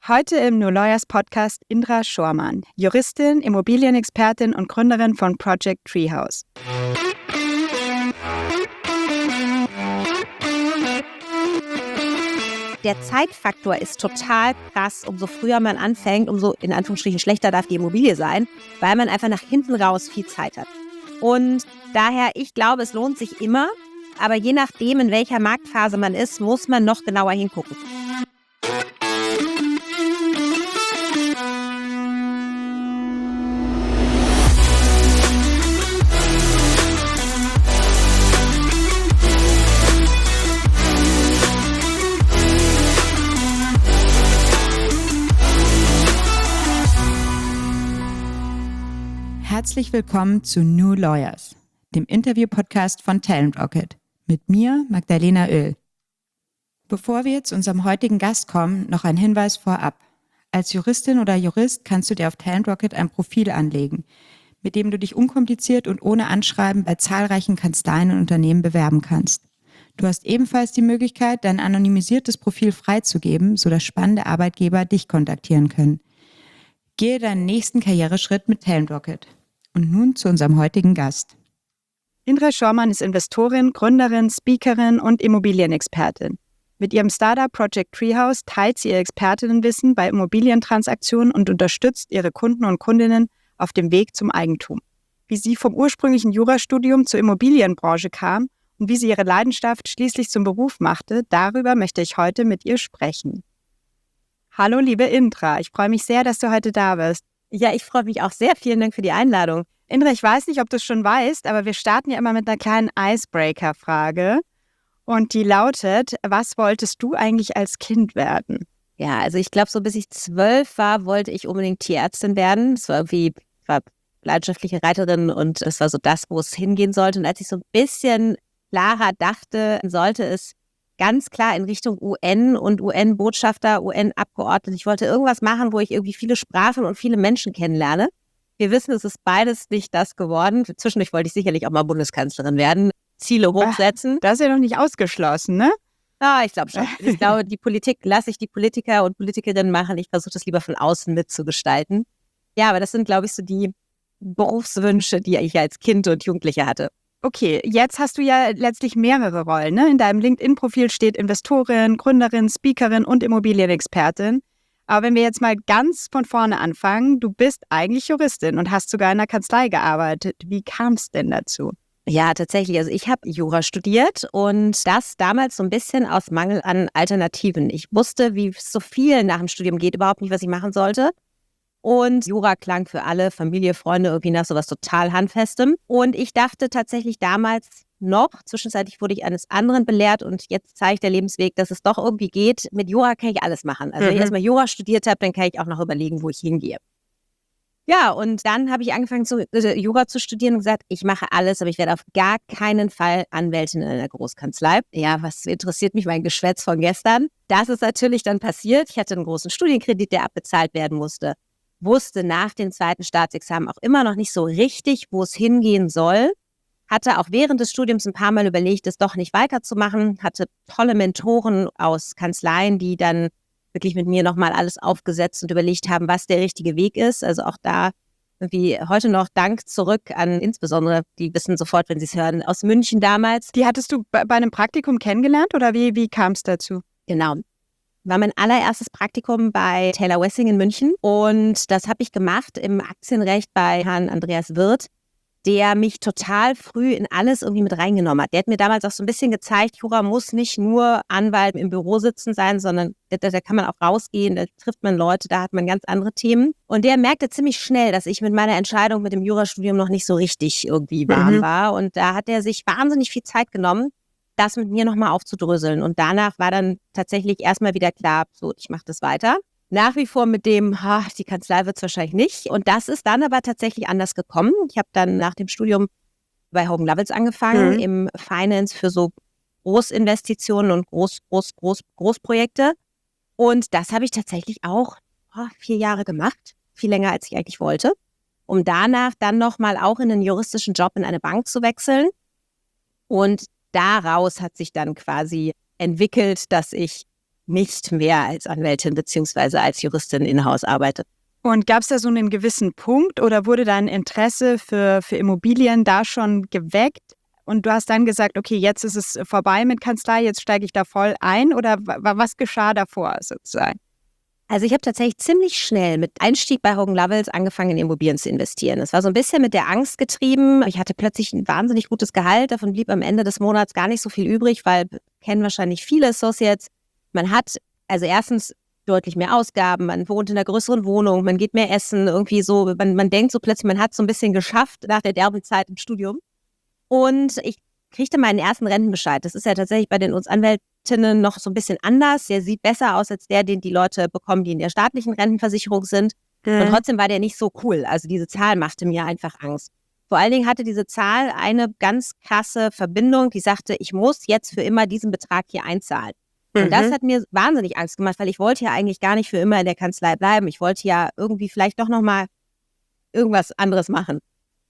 Heute im New Lawyers Podcast Indra Schormann, Juristin, Immobilienexpertin und Gründerin von Project Treehouse. Der Zeitfaktor ist total krass. Umso früher man anfängt, umso in Anführungsstrichen schlechter darf die Immobilie sein, weil man einfach nach hinten raus viel Zeit hat. Und daher, ich glaube, es lohnt sich immer, aber je nachdem, in welcher Marktphase man ist, muss man noch genauer hingucken. Herzlich willkommen zu New Lawyers, dem Interview-Podcast von Talent Rocket. Mit mir, Magdalena Oehl. Bevor wir zu unserem heutigen Gast kommen, noch ein Hinweis vorab. Als Juristin oder Jurist kannst du dir auf Talent Rocket ein Profil anlegen, mit dem du dich unkompliziert und ohne Anschreiben bei zahlreichen Kanzleien und Unternehmen bewerben kannst. Du hast ebenfalls die Möglichkeit, dein anonymisiertes Profil freizugeben, sodass spannende Arbeitgeber dich kontaktieren können. Gehe deinen nächsten Karriereschritt mit Talent Rocket. Und nun zu unserem heutigen Gast. Indra Schormann ist Investorin, Gründerin, Speakerin und Immobilienexpertin. Mit ihrem Startup Project Treehouse teilt sie ihr Expertinnenwissen bei Immobilientransaktionen und unterstützt ihre Kunden und Kundinnen auf dem Weg zum Eigentum. Wie sie vom ursprünglichen Jurastudium zur Immobilienbranche kam und wie sie ihre Leidenschaft schließlich zum Beruf machte, darüber möchte ich heute mit ihr sprechen. Hallo liebe Indra, ich freue mich sehr, dass du heute da bist. Ja, ich freue mich auch sehr. Vielen Dank für die Einladung. Indra, ich weiß nicht, ob du es schon weißt, aber wir starten ja immer mit einer kleinen Icebreaker-Frage. Und die lautet, was wolltest du eigentlich als Kind werden? Ja, also ich glaube, so bis ich 12 war, wollte ich unbedingt Tierärztin werden. Es war irgendwie, ich war leidenschaftliche Reiterin und das war so das, wo es hingehen sollte. Und als ich so ein bisschen klarer dachte, sollte es ganz klar in Richtung UN und UN-Botschafter, UN-Abgeordnete. Ich wollte irgendwas machen, wo ich irgendwie viele Sprachen und viele Menschen kennenlerne. Wir wissen, es ist beides nicht das geworden. Zwischendurch wollte ich sicherlich auch mal Bundeskanzlerin werden, Ziele hochsetzen. Das ist ja noch nicht ausgeschlossen, ne? Ah, ich glaube schon. Ich glaube, die Politik lasse ich die Politiker und Politikerinnen machen. Ich versuche das lieber von außen mitzugestalten. Ja, aber das sind, glaube ich, so die Berufswünsche, die ich als Kind und Jugendliche hatte. Okay, jetzt hast du ja letztlich mehrere Rollen, ne? In deinem LinkedIn-Profil steht Investorin, Gründerin, Speakerin und Immobilienexpertin. Aber wenn wir jetzt mal ganz von vorne anfangen, du bist eigentlich Juristin und hast sogar in einer Kanzlei gearbeitet. Wie kam es denn dazu? Ja, tatsächlich. Also ich habe Jura studiert und das damals so ein bisschen aus Mangel an Alternativen. Ich wusste, wie es so viel nach dem Studium geht, überhaupt nicht, was ich machen sollte. Und Jura klang für alle, Familie, Freunde, irgendwie nach sowas total Handfestem. Und ich dachte tatsächlich damals noch, zwischenzeitlich wurde ich eines anderen belehrt und jetzt zeigt der Lebensweg, dass es doch irgendwie geht. Mit Jura kann ich alles machen. Also wenn ich erstmal Jura studiert habe, dann kann ich auch noch überlegen, wo ich hingehe. Ja, und dann habe ich angefangen, Jura zu studieren und gesagt, ich mache alles, aber ich werde auf gar keinen Fall Anwältin in einer Großkanzlei. Ja, was interessiert mich mein Geschwätz von gestern? Das ist natürlich dann passiert. Ich hatte einen großen Studienkredit, der abbezahlt werden musste. Wusste nach dem zweiten Staatsexamen auch immer noch nicht so richtig, wo es hingehen soll. Hatte auch während des Studiums ein paar Mal überlegt, es doch nicht weiterzumachen. Hatte tolle Mentoren aus Kanzleien, die dann wirklich mit mir nochmal alles aufgesetzt und überlegt haben, was der richtige Weg ist. Also auch da irgendwie heute noch Dank zurück an insbesondere, die wissen sofort, wenn sie es hören, aus München damals. Die hattest du bei einem Praktikum kennengelernt oder wie kam es dazu? Genau. War mein allererstes Praktikum bei Taylor Wessing in München und das habe ich gemacht im Aktienrecht bei Herrn Andreas Wirth, der mich total früh in alles irgendwie mit reingenommen hat. Der hat mir damals auch so ein bisschen gezeigt, Jura muss nicht nur Anwalt im Büro sitzen sein, sondern da kann man auch rausgehen, da trifft man Leute, da hat man ganz andere Themen. Und der merkte ziemlich schnell, dass ich mit meiner Entscheidung mit dem Jurastudium noch nicht so richtig irgendwie warm war. Und da hat er sich wahnsinnig viel Zeit genommen, das mit mir nochmal aufzudröseln. Und danach war dann tatsächlich erstmal wieder klar, so, ich mache das weiter. Nach wie vor mit dem, die Kanzlei wird es wahrscheinlich nicht. Und das ist dann aber tatsächlich anders gekommen. Ich habe dann nach dem Studium bei Hogan Lovells angefangen, im Finance für so Großinvestitionen und Großprojekte. Und das habe ich tatsächlich auch 4 Jahre gemacht, viel länger als ich eigentlich wollte, um danach dann nochmal auch in einen juristischen Job in eine Bank zu wechseln. Und daraus hat sich dann quasi entwickelt, dass ich nicht mehr als Anwältin bzw. als Juristin in-house arbeite. Und gab es da so einen gewissen Punkt oder wurde dein Interesse für Immobilien da schon geweckt? Und du hast dann gesagt, okay, jetzt ist es vorbei mit Kanzlei, jetzt steige ich da voll ein? Oder was geschah davor sozusagen? Also ich habe tatsächlich ziemlich schnell mit Einstieg bei Hogan Lovells angefangen, in Immobilien zu investieren. Es war so ein bisschen mit der Angst getrieben. Ich hatte plötzlich ein wahnsinnig gutes Gehalt. Davon blieb am Ende des Monats gar nicht so viel übrig, weil kennen wahrscheinlich viele Associates. Man hat also erstens deutlich mehr Ausgaben, man wohnt in einer größeren Wohnung, man geht mehr essen, irgendwie so, man denkt so plötzlich, man hat so ein bisschen geschafft nach der derben Zeit im Studium. Und ich kriegte meinen ersten Rentenbescheid. Das ist ja tatsächlich bei uns Anwältinnen noch so ein bisschen anders. Der sieht besser aus als der, den die Leute bekommen, die in der staatlichen Rentenversicherung sind. Und trotzdem war der nicht so cool. Also diese Zahl machte mir einfach Angst. Vor allen Dingen hatte diese Zahl eine ganz krasse Verbindung, die sagte, ich muss jetzt für immer diesen Betrag hier einzahlen. Und das hat mir wahnsinnig Angst gemacht, weil ich wollte ja eigentlich gar nicht für immer in der Kanzlei bleiben. Ich wollte ja irgendwie vielleicht doch nochmal irgendwas anderes machen.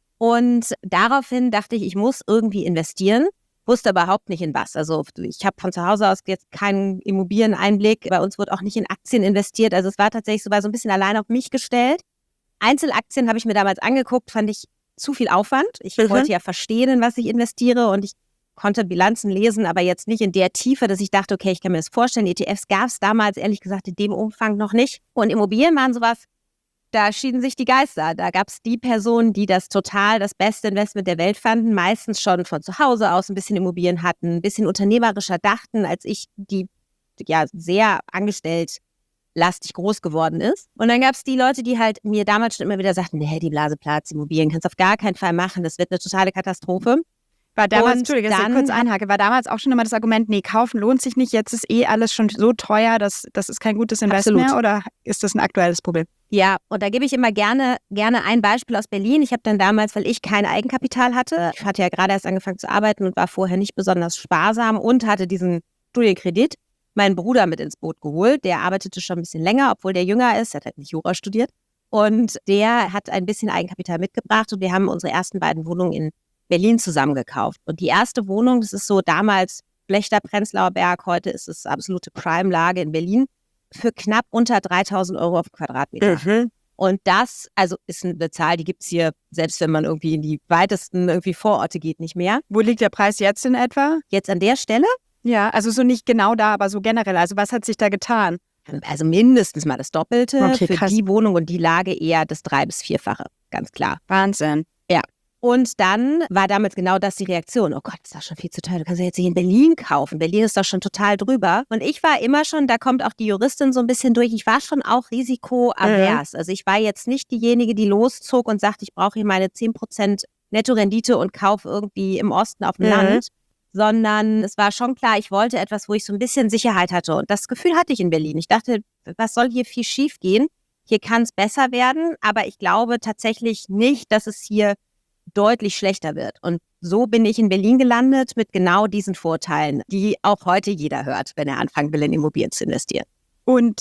Und daraufhin dachte ich muss irgendwie investieren, wusste aber überhaupt nicht in was. Also ich habe von zu Hause aus jetzt keinen Immobilieneinblick. Bei uns wird auch nicht in Aktien investiert. Also es war tatsächlich so ein bisschen allein auf mich gestellt. Einzelaktien habe ich mir damals angeguckt, fand ich zu viel Aufwand. Ich wollte ja verstehen, in was ich investiere und ich konnte Bilanzen lesen, aber jetzt nicht in der Tiefe, dass ich dachte, okay, ich kann mir das vorstellen. ETFs gab es damals ehrlich gesagt in dem Umfang noch nicht. Und Immobilien waren sowas, da schieden sich die Geister. Da gab es die Personen, die das beste Investment der Welt fanden, meistens schon von zu Hause aus ein bisschen Immobilien hatten, ein bisschen unternehmerischer dachten, als ich, die ja sehr angestelltlastig groß geworden ist. Und dann gab es die Leute, die halt mir damals schon immer wieder sagten, nee, die Blase platzt, Immobilien kannst du auf gar keinen Fall machen, das wird eine totale Katastrophe. War damals, Entschuldigung, dass ich kurz einhake, war damals auch schon immer das Argument, nee, kaufen lohnt sich nicht, jetzt ist alles schon so teuer, das ist kein gutes Invest mehr, oder ist das ein aktuelles Problem? Ja, und da gebe ich immer gerne ein Beispiel aus Berlin. Ich habe dann damals, weil ich kein Eigenkapital hatte, ich hatte ja gerade erst angefangen zu arbeiten und war vorher nicht besonders sparsam und hatte diesen Studienkredit, meinen Bruder mit ins Boot geholt. Der arbeitete schon ein bisschen länger, obwohl der jünger ist, er hat halt nicht Jura studiert. Und der hat ein bisschen Eigenkapital mitgebracht und wir haben unsere ersten beiden Wohnungen in Berlin zusammengekauft. Und die erste Wohnung, das ist so damals Blechter-Prenzlauer Berg, heute ist es absolute Prime-Lage in Berlin, für knapp unter 3.000 € auf Quadratmeter. Und das, also ist eine Zahl, die gibt es hier, selbst wenn man irgendwie in die weitesten irgendwie Vororte geht, nicht mehr. Wo liegt der Preis jetzt in etwa? Jetzt an der Stelle? Ja, also so nicht genau da, aber so generell. Also was hat sich da getan? Also mindestens mal das Doppelte. Okay, für krass. Die Wohnung und die Lage eher das 3- bis 4-fache, ganz klar. Wahnsinn. Ja. Und dann war damals genau das die Reaktion. Oh Gott, ist das schon viel zu teuer. Du kannst ja jetzt nicht in Berlin kaufen. Berlin ist doch schon total drüber. Und ich war immer schon, da kommt auch die Juristin so ein bisschen durch, ich war schon auch risikoavers. Also ich war jetzt nicht diejenige, die loszog und sagt, ich brauche hier meine 10% Nettorendite und kaufe irgendwie im Osten auf dem Land. Sondern es war schon klar, ich wollte etwas, wo ich so ein bisschen Sicherheit hatte. Und das Gefühl hatte ich in Berlin. Ich dachte, was soll hier viel schief gehen? Hier kann es besser werden. Aber ich glaube tatsächlich nicht, dass es hier deutlich schlechter wird. Und so bin ich in Berlin gelandet mit genau diesen Vorteilen, die auch heute jeder hört, wenn er anfangen will, in Immobilien zu investieren. Und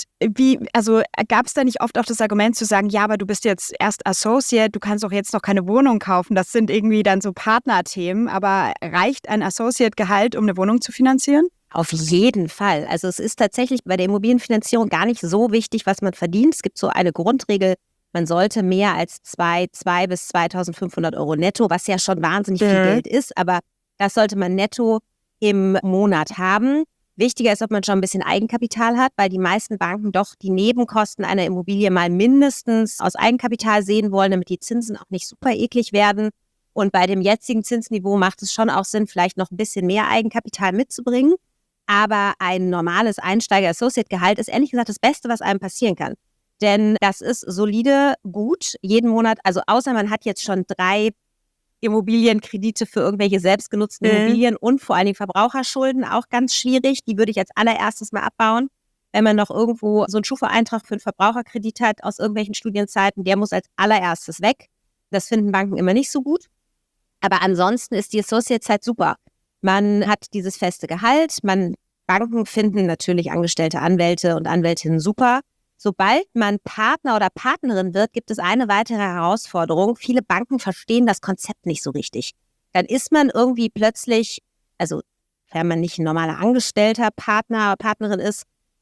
gab es da nicht oft auch das Argument zu sagen, ja, aber du bist jetzt erst Associate, du kannst doch jetzt noch keine Wohnung kaufen. Das sind irgendwie dann so Partnerthemen. Aber reicht ein Associate-Gehalt, um eine Wohnung zu finanzieren? Auf jeden Fall. Also es ist tatsächlich bei der Immobilienfinanzierung gar nicht so wichtig, was man verdient. Es gibt so eine Grundregel, man sollte mehr als 2.000 bis 2.500 € netto, was ja schon wahnsinnig viel Geld ist, aber das sollte man netto im Monat haben. Wichtiger ist, ob man schon ein bisschen Eigenkapital hat, weil die meisten Banken doch die Nebenkosten einer Immobilie mal mindestens aus Eigenkapital sehen wollen, damit die Zinsen auch nicht super eklig werden. Und bei dem jetzigen Zinsniveau macht es schon auch Sinn, vielleicht noch ein bisschen mehr Eigenkapital mitzubringen. Aber ein normales Einsteiger-Associate-Gehalt ist ehrlich gesagt das Beste, was einem passieren kann. Denn das ist solide, gut, jeden Monat, also außer man hat jetzt schon 3 Immobilienkredite für irgendwelche selbstgenutzten Immobilien und vor allen Dingen Verbraucherschulden, auch ganz schwierig. Die würde ich als allererstes mal abbauen. Wenn man noch irgendwo so einen Schufa-Eintrag für einen Verbraucherkredit hat aus irgendwelchen Studienzeiten, der muss als allererstes weg. Das finden Banken immer nicht so gut. Aber ansonsten ist die Associate-Zeit super. Man hat dieses feste Gehalt, Banken finden natürlich angestellte Anwälte und Anwältinnen super. Sobald man Partner oder Partnerin wird, gibt es eine weitere Herausforderung. Viele Banken verstehen das Konzept nicht so richtig. Dann ist man irgendwie plötzlich, also wenn man nicht ein normaler Angestellter, Partner, Partnerin ist,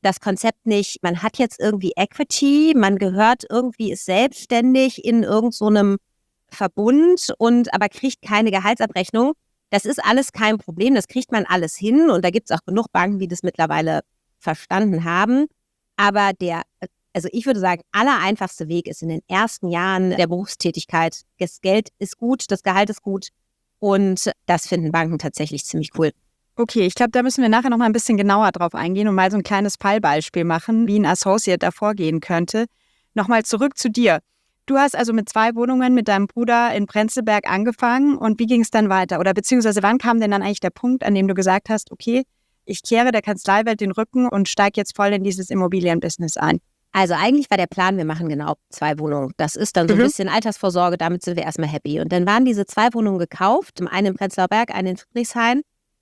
das Konzept nicht, man hat jetzt irgendwie Equity, man gehört irgendwie, ist selbstständig in irgend so einem Verbund und aber kriegt keine Gehaltsabrechnung. Das ist alles kein Problem, das kriegt man alles hin und da gibt es auch genug Banken, die das mittlerweile verstanden haben. Aber also ich würde sagen, allereinfachste Weg ist in den ersten Jahren der Berufstätigkeit. Das Geld ist gut, das Gehalt ist gut und das finden Banken tatsächlich ziemlich cool. Okay, ich glaube, da müssen wir nachher noch mal ein bisschen genauer drauf eingehen und mal so ein kleines Fallbeispiel machen, wie ein Associate da vorgehen könnte. Nochmal zurück zu dir. Du hast also mit 2 Wohnungen mit deinem Bruder in Prenzlberg angefangen und wie ging es dann weiter? Oder beziehungsweise wann kam denn dann eigentlich der Punkt, an dem du gesagt hast, okay, ich kehre der Kanzleiwelt den Rücken und steige jetzt voll in dieses Immobilienbusiness ein? Also eigentlich war der Plan, wir machen genau 2 Wohnungen. Das ist dann so ein bisschen Altersvorsorge, damit sind wir erstmal happy. Und dann waren diese 2 Wohnungen gekauft, eine in Prenzlauer Berg, eine in Friedrichshain.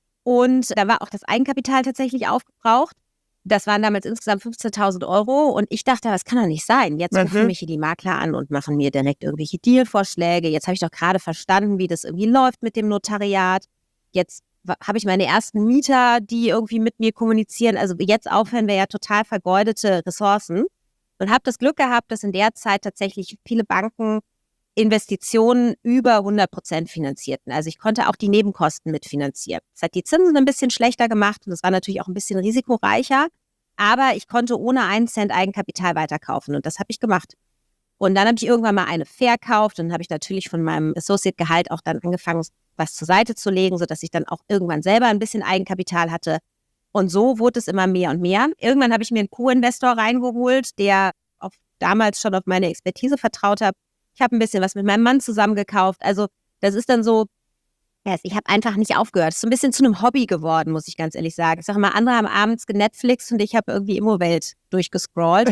Und da war auch das Eigenkapital tatsächlich aufgebraucht. Das waren damals insgesamt 15.000 € und ich dachte, das kann doch nicht sein. Jetzt rufen mich hier die Makler an und machen mir direkt irgendwelche Dealvorschläge. Jetzt habe ich doch gerade verstanden, wie das irgendwie läuft mit dem Notariat. Jetzt habe ich meine ersten Mieter, die irgendwie mit mir kommunizieren. Also jetzt aufhören wäre ja total vergeudete Ressourcen. Und habe das Glück gehabt, dass in der Zeit tatsächlich viele Banken Investitionen über 100% finanzierten. Also ich konnte auch die Nebenkosten mitfinanzieren. Das hat die Zinsen ein bisschen schlechter gemacht und das war natürlich auch ein bisschen risikoreicher, aber ich konnte ohne 1 Cent Eigenkapital weiterkaufen und das habe ich gemacht. Und dann habe ich irgendwann mal eine verkauft und dann habe ich natürlich von meinem Associate-Gehalt auch dann angefangen, was zur Seite zu legen, sodass ich dann auch irgendwann selber ein bisschen Eigenkapital hatte. Und so wurde es immer mehr und mehr. Irgendwann habe ich mir einen Co-Investor reingeholt, der damals schon auf meine Expertise vertraut hat. Ich habe ein bisschen was mit meinem Mann zusammengekauft. Also das ist dann so, ich habe einfach nicht aufgehört. Es ist so ein bisschen zu einem Hobby geworden, muss ich ganz ehrlich sagen. Ich sage mal, andere haben abends genetflixt und ich habe irgendwie Immowelt durchgescrollt.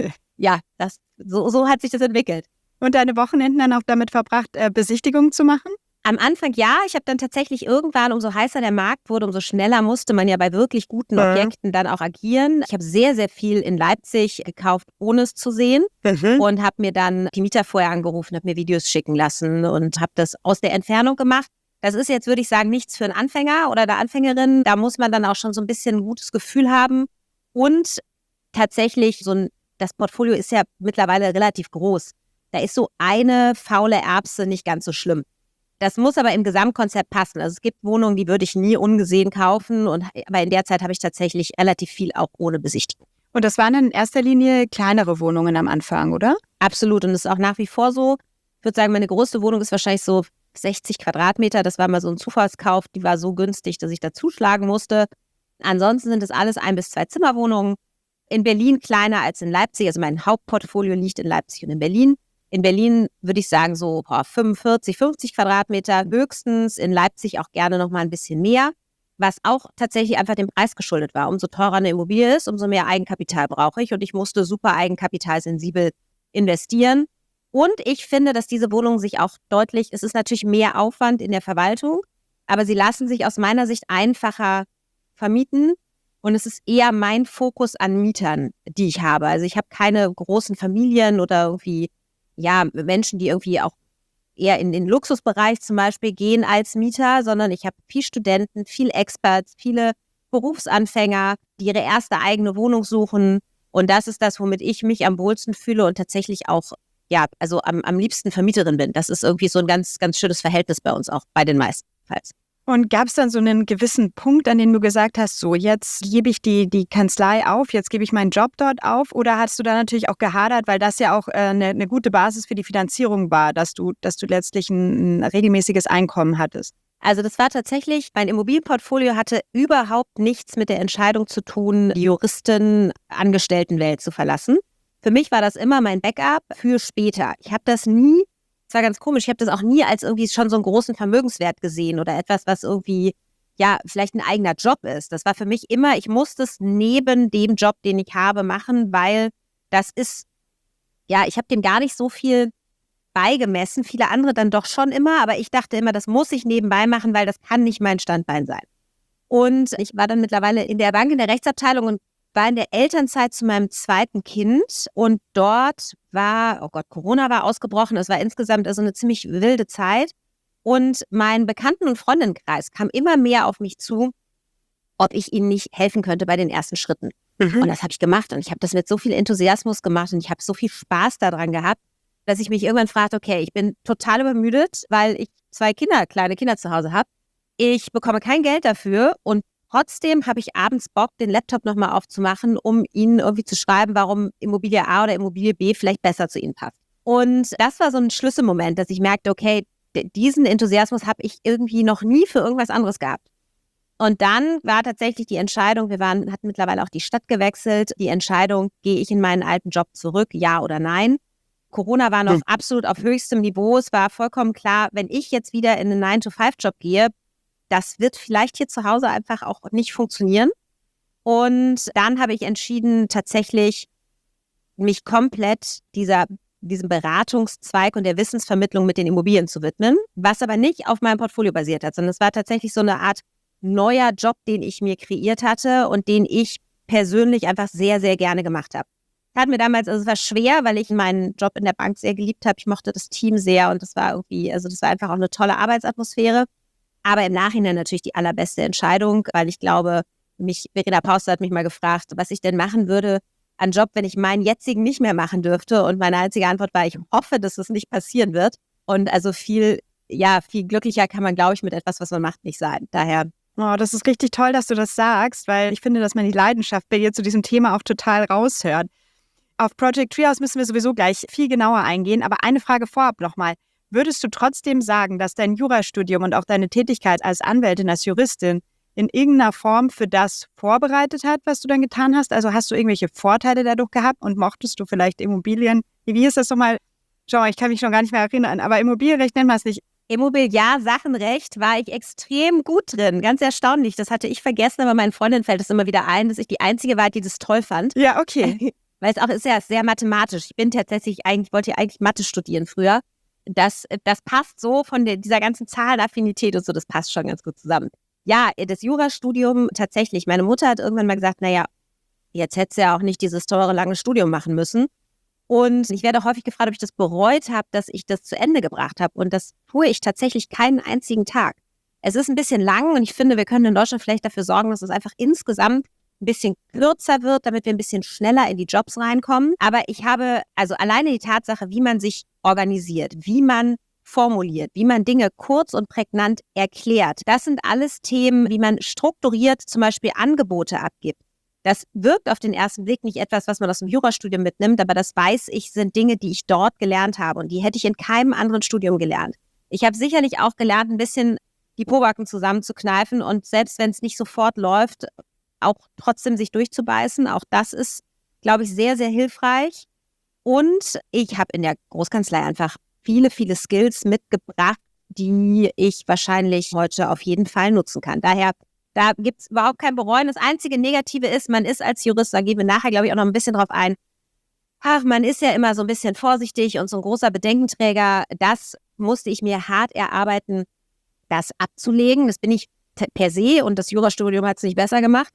Ja, so hat sich das entwickelt. Und deine Wochenenden dann auch damit verbracht, Besichtigungen zu machen? Am Anfang ja, ich habe dann tatsächlich irgendwann, umso heißer der Markt wurde, umso schneller musste man ja bei wirklich guten Objekten dann auch agieren. Ich habe sehr, sehr viel in Leipzig gekauft, ohne es zu sehen und habe mir dann die Mieter vorher angerufen, habe mir Videos schicken lassen und habe das aus der Entfernung gemacht. Das ist jetzt, würde ich sagen, nichts für einen Anfänger oder eine Anfängerin. Da muss man dann auch schon so ein bisschen ein gutes Gefühl haben und tatsächlich das Portfolio ist ja mittlerweile relativ groß. Da ist so eine faule Erbse nicht ganz so schlimm. Das muss aber im Gesamtkonzept passen. Also es gibt Wohnungen, die würde ich nie ungesehen kaufen. Aber in der Zeit habe ich tatsächlich relativ viel auch ohne Besichtigung. Und das waren in erster Linie kleinere Wohnungen am Anfang, oder? Absolut. Und das ist auch nach wie vor so. Ich würde sagen, meine größte Wohnung ist wahrscheinlich so 60 Quadratmeter. Das war mal so ein Zufallskauf. Die war so günstig, dass ich da zuschlagen musste. Ansonsten sind das alles 1- bis 2 Zimmerwohnungen. In Berlin kleiner als in Leipzig. Also mein Hauptportfolio liegt in Leipzig und in Berlin. In Berlin würde ich sagen so 45, 50 Quadratmeter höchstens. In Leipzig auch gerne noch mal ein bisschen mehr. Was auch tatsächlich einfach dem Preis geschuldet war. Umso teurer eine Immobilie ist, umso mehr Eigenkapital brauche ich. Und ich musste super eigenkapitalsensibel investieren. Und ich finde, dass diese Wohnungen sich auch es ist natürlich mehr Aufwand in der Verwaltung, aber sie lassen sich aus meiner Sicht einfacher vermieten. Und es ist eher mein Fokus an Mietern, die ich habe. Also ich habe keine großen Familien oder irgendwie Menschen, die irgendwie auch eher in den Luxusbereich zum Beispiel gehen als Mieter, sondern ich habe viel Studenten, viel Experts, viele Berufsanfänger, die ihre erste eigene Wohnung suchen. Und das ist das, womit ich mich am wohlsten fühle und tatsächlich auch, also am liebsten Vermieterin bin. Das ist irgendwie so ein ganz, ganz schönes Verhältnis bei uns auch, bei den meisten. Und gab es dann so einen gewissen Punkt, an dem du gesagt hast, so jetzt gebe ich die Kanzlei auf, jetzt gebe ich meinen Job dort auf? Oder hast du da natürlich auch gehadert, weil das ja auch eine gute Basis für die Finanzierung war, dass du letztlich ein regelmäßiges Einkommen hattest? Also das war tatsächlich, mein Immobilienportfolio hatte überhaupt nichts mit der Entscheidung zu tun, die Juristen-Angestelltenwelt zu verlassen. Für mich war das immer mein Backup für später. Ich habe das nie, es war ganz komisch, ich habe das auch nie als irgendwie schon so einen großen Vermögenswert gesehen oder etwas, was irgendwie, vielleicht ein eigener Job ist. Das war für mich immer, ich muss das neben dem Job, den ich habe, machen, weil das ist, ich habe dem gar nicht so viel beigemessen, viele andere dann doch schon immer, aber ich dachte immer, das muss ich nebenbei machen, weil das kann nicht mein Standbein sein. Und ich war dann mittlerweile in der Bank, in der Rechtsabteilung und war in der Elternzeit zu meinem 2. Kind und dort war, Corona war ausgebrochen, es war insgesamt also eine ziemlich wilde Zeit und mein Bekannten- und Freundinnenkreis kam immer mehr auf mich zu, ob ich ihnen nicht helfen könnte bei den ersten Schritten. Und das habe ich gemacht und ich habe das mit so viel Enthusiasmus gemacht und ich habe so viel Spaß daran gehabt, dass ich mich irgendwann fragte, okay, ich bin total übermüdet, weil ich 2 kleine Kinder zu Hause habe. Ich bekomme kein Geld dafür und trotzdem habe ich abends Bock, den Laptop nochmal aufzumachen, um Ihnen irgendwie zu schreiben, warum Immobilie A oder Immobilie B vielleicht besser zu Ihnen passt. Und das war so ein Schlüsselmoment, dass ich merkte, okay, diesen Enthusiasmus habe ich irgendwie noch nie für irgendwas anderes gehabt. Und dann war tatsächlich die Entscheidung, hatten mittlerweile auch die Stadt gewechselt, die Entscheidung, gehe ich in meinen alten Job zurück, ja oder nein. Corona war noch absolut auf höchstem Niveau. Es war vollkommen klar, wenn ich jetzt wieder in einen 9-to-5-Job gehe, das wird vielleicht hier zu Hause einfach auch nicht funktionieren. Und dann habe ich entschieden, tatsächlich mich komplett diesem Beratungszweig und der Wissensvermittlung mit den Immobilien zu widmen, was aber nicht auf meinem Portfolio basiert hat, sondern es war tatsächlich so eine Art neuer Job, den ich mir kreiert hatte und den ich persönlich einfach sehr, sehr gerne gemacht habe. Es war schwer, weil ich meinen Job in der Bank sehr geliebt habe. Ich mochte das Team sehr und das war einfach auch eine tolle Arbeitsatmosphäre. Aber im Nachhinein natürlich die allerbeste Entscheidung, weil ich glaube, Verena Pauster hat mich mal gefragt, was ich denn machen würde an Job, wenn ich meinen jetzigen nicht mehr machen dürfte. Und meine einzige Antwort war, ich hoffe, dass es nicht passieren wird. Und also viel glücklicher kann man, glaube ich, mit etwas, was man macht, nicht sein. Daher. Oh, das ist richtig toll, dass du das sagst, weil ich finde, dass man die Leidenschaft bei dir zu diesem Thema auch total raushört. Auf Project Treehouse müssen wir sowieso gleich viel genauer eingehen, aber eine Frage vorab nochmal. Würdest du trotzdem sagen, dass dein Jurastudium und auch deine Tätigkeit als Anwältin, als Juristin in irgendeiner Form für das vorbereitet hat, was du dann getan hast? Also hast du irgendwelche Vorteile dadurch gehabt und mochtest du vielleicht Immobilien? Wie ist das nochmal? Schau, ich kann mich schon gar nicht mehr erinnern, aber Immobilienrecht nennt man es nicht. Sachenrecht war ich extrem gut drin. Ganz erstaunlich. Das hatte ich vergessen, aber meinen Freundinnen fällt es immer wieder ein, dass ich die Einzige war, die das toll fand. Ja, okay. Weil es auch ist ja sehr mathematisch. Ich wollte ja eigentlich Mathe studieren früher. Das passt so von dieser ganzen Zahlenaffinität und so, das passt schon ganz gut zusammen. Ja, das Jurastudium tatsächlich. Meine Mutter hat irgendwann mal gesagt, naja, jetzt hättest du ja auch nicht dieses teure, lange Studium machen müssen. Und ich werde häufig gefragt, ob ich das bereut habe, dass ich das zu Ende gebracht habe. Und das tue ich tatsächlich keinen einzigen Tag. Es ist ein bisschen lang und ich finde, wir können in Deutschland vielleicht dafür sorgen, dass es einfach insgesamt ein bisschen kürzer wird, damit wir ein bisschen schneller in die Jobs reinkommen. Aber ich habe also alleine die Tatsache, wie man sich organisiert, wie man formuliert, wie man Dinge kurz und prägnant erklärt. Das sind alles Themen, wie man strukturiert zum Beispiel Angebote abgibt. Das wirkt auf den ersten Blick nicht etwas, was man aus dem Jurastudium mitnimmt, aber das weiß ich, sind Dinge, die ich dort gelernt habe und die hätte ich in keinem anderen Studium gelernt. Ich habe sicherlich auch gelernt, ein bisschen die Pobacken zusammenzukneifen und selbst wenn es nicht sofort läuft, auch trotzdem sich durchzubeißen. Auch das ist, glaube ich, sehr, sehr hilfreich. Und ich habe in der Großkanzlei einfach viele, viele Skills mitgebracht, die ich wahrscheinlich heute auf jeden Fall nutzen kann. Daher, da gibt es überhaupt kein Bereuen. Das einzige Negative ist, man ist als Jurist, da gehen wir nachher, glaube ich, auch noch ein bisschen drauf ein, man ist ja immer so ein bisschen vorsichtig und so ein großer Bedenkenträger. Das musste ich mir hart erarbeiten, das abzulegen. Das bin ich per se und das Jurastudium hat es nicht besser gemacht.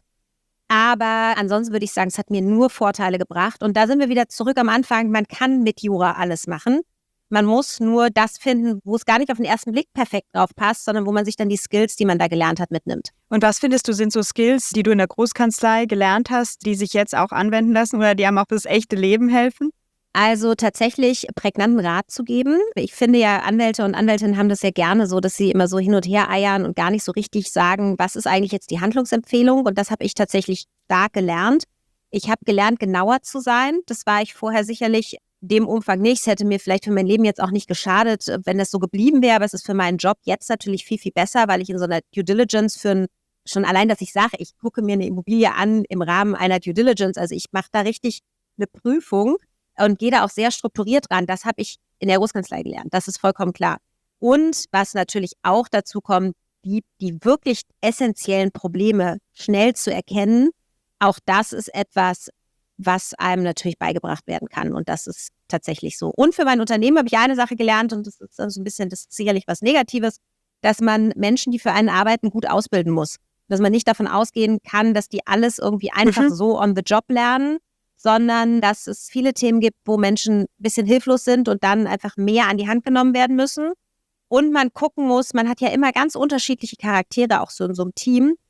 Aber ansonsten würde ich sagen, es hat mir nur Vorteile gebracht. Und da sind wir wieder zurück am Anfang. Man kann mit Jura alles machen. Man muss nur das finden, wo es gar nicht auf den ersten Blick perfekt drauf passt, sondern wo man sich dann die Skills, die man da gelernt hat, mitnimmt. Und was findest du, sind so Skills, die du in der Großkanzlei gelernt hast, die sich jetzt auch anwenden lassen oder die einem auch fürs echte Leben helfen? Also tatsächlich prägnanten Rat zu geben. Ich finde ja, Anwälte und Anwältinnen haben das ja gerne so, dass sie immer so hin und her eiern und gar nicht so richtig sagen, was ist eigentlich jetzt die Handlungsempfehlung. Und das habe ich tatsächlich stark gelernt. Ich habe gelernt, genauer zu sein. Das war ich vorher sicherlich dem Umfang nicht. Es hätte mir vielleicht für mein Leben jetzt auch nicht geschadet, wenn das so geblieben wäre. Aber es ist für meinen Job jetzt natürlich viel, viel besser, weil ich in so einer Due Diligence schon allein, dass ich sage, ich gucke mir eine Immobilie an im Rahmen einer Due Diligence. Also ich mache da richtig eine Prüfung und gehe da auch sehr strukturiert ran. Das habe ich in der Großkanzlei gelernt. Das ist vollkommen klar. Und was natürlich auch dazu kommt, die wirklich essentiellen Probleme schnell zu erkennen, auch das ist etwas, was einem natürlich beigebracht werden kann. Und das ist tatsächlich so. Und für mein Unternehmen habe ich eine Sache gelernt, und das ist so ein bisschen, das ist sicherlich was Negatives, dass man Menschen, die für einen arbeiten, gut ausbilden muss. Dass man nicht davon ausgehen kann, dass die alles irgendwie einfach so on the job lernen, sondern dass es viele Themen gibt, wo Menschen ein bisschen hilflos sind und dann einfach mehr an die Hand genommen werden müssen. Und man gucken muss, man hat ja immer ganz unterschiedliche Charaktere, auch so in so einem Team.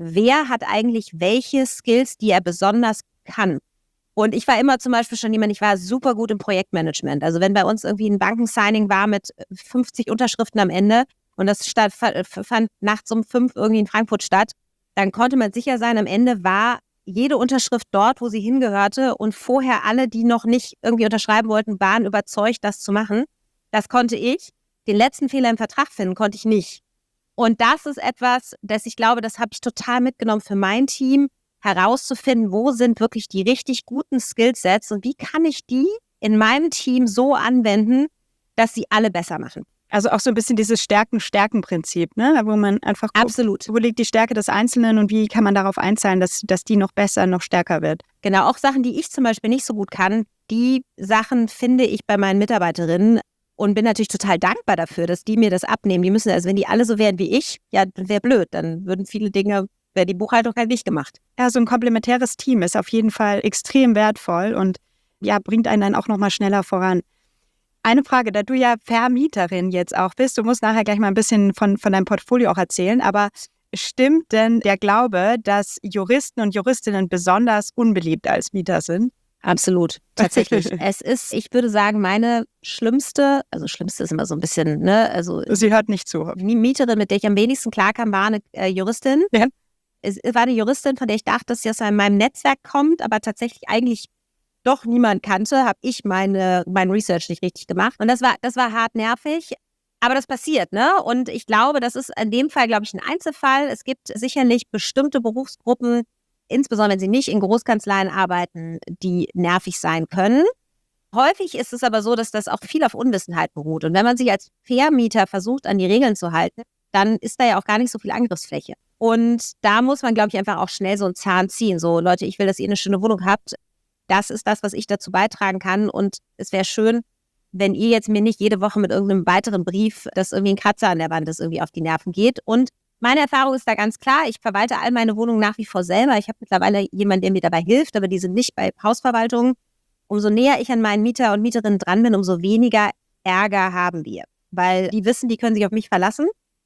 wer hat eigentlich welche Skills, die er besonders kann. Und ich war immer zum Beispiel schon jemand, ich war super gut im Projektmanagement. Also wenn bei uns irgendwie ein Bankensigning war mit 50 Unterschriften am Ende und das fand nachts um 5 irgendwie in Frankfurt statt, dann konnte man sicher sein, am Ende war jede Unterschrift dort, wo sie hingehörte und vorher alle, die noch nicht irgendwie unterschreiben wollten, waren überzeugt, das zu machen. Das konnte ich. Den letzten Fehler im Vertrag finden konnte ich nicht. Und das ist etwas, das ich glaube, das habe ich total mitgenommen für mein Team, herauszufinden, wo sind wirklich die richtig guten Skillsets und wie kann ich die in meinem Team so anwenden, dass sie alle besser machen. Also auch so ein bisschen dieses Stärken-Stärken-Prinzip, ne? Wo man einfach guckt, Absolut. Wo liegt die Stärke des Einzelnen und wie kann man darauf einzahlen, dass die noch besser, noch stärker wird. Genau, auch Sachen, die ich zum Beispiel nicht so gut kann, die Sachen finde ich bei meinen Mitarbeiterinnen und bin natürlich total dankbar dafür, dass die mir das abnehmen. Die müssen, also wenn die alle so wären wie ich, ja, wäre blöd, dann würden viele Dinge, wäre die Buchhaltung halt nicht gemacht. Ja, so ein komplementäres Team ist auf jeden Fall extrem wertvoll und ja, bringt einen dann auch nochmal schneller voran. Eine Frage, da du ja Vermieterin jetzt auch bist, du musst nachher gleich mal ein bisschen von deinem Portfolio auch erzählen, aber stimmt denn der Glaube, dass Juristen und Juristinnen besonders unbeliebt als Mieter sind? Absolut, tatsächlich. Es ist, ich würde sagen, meine schlimmste ist immer so ein bisschen, ne, also Sie hört nicht zu. die Mieterin, mit der ich am wenigsten klarkam, war eine Juristin. Ja. Es war eine Juristin, von der ich dachte, dass sie aus meinem Netzwerk kommt, aber tatsächlich eigentlich doch niemand kannte, habe ich mein Research nicht richtig gemacht. Und das war hart nervig. Aber das passiert, ne? Und ich glaube, das ist in dem Fall, glaube ich, ein Einzelfall. Es gibt sicherlich bestimmte Berufsgruppen, insbesondere wenn sie nicht in Großkanzleien arbeiten, die nervig sein können. Häufig ist es aber so, dass das auch viel auf Unwissenheit beruht. Und wenn man sich als Vermieter versucht, an die Regeln zu halten, dann ist da ja auch gar nicht so viel Angriffsfläche. Und da muss man, glaube ich, einfach auch schnell so einen Zahn ziehen. So, Leute, ich will, dass ihr eine schöne Wohnung habt. Das ist das, was ich dazu beitragen kann. Und es wäre schön, wenn ihr jetzt mir nicht jede Woche mit irgendeinem weiteren Brief, dass irgendwie ein Kratzer an der Wand ist, irgendwie auf die Nerven geht. Und meine Erfahrung ist da ganz klar, ich verwalte all meine Wohnungen nach wie vor selber. Ich habe mittlerweile jemanden, der mir dabei hilft, aber die sind nicht bei Hausverwaltungen. Umso näher ich an meinen Mieter und Mieterinnen dran bin, umso weniger Ärger haben wir. Weil die wissen, die können sich auf mich verlassen.